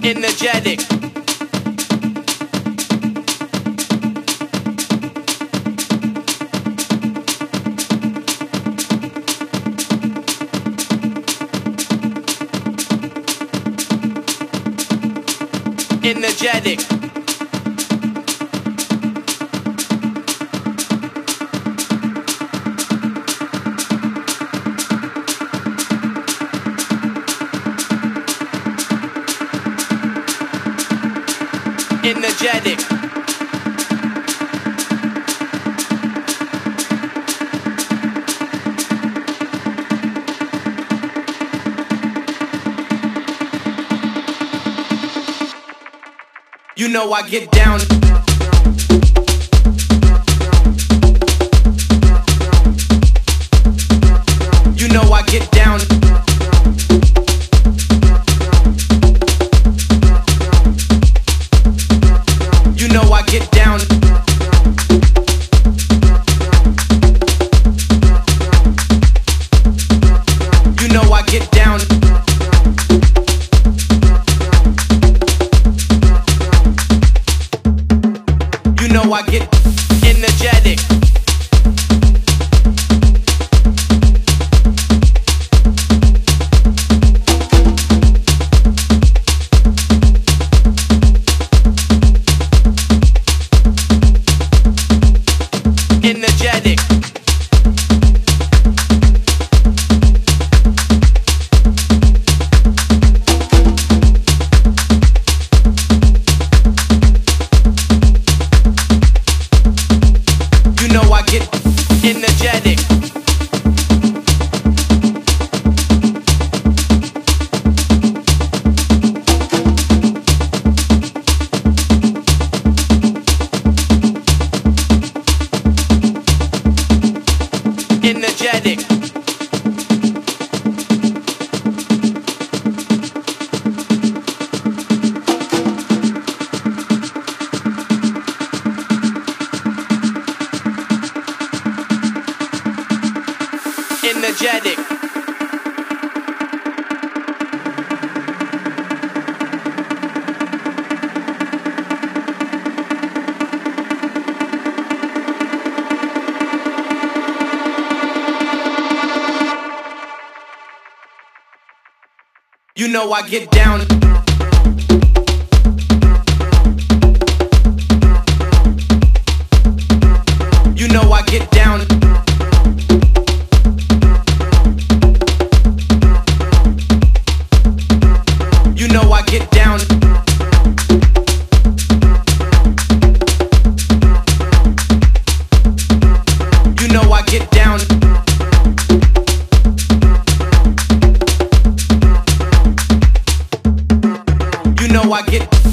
energetic. Energetic. Energetic. You know I get down. You know I get down. You know I get down. You know I get down. You know I get energetic. Energetic. You know I get energetic. Energetic. Energetic. You know I get down. You know I get down. You know I get down. You know I get down. You know I get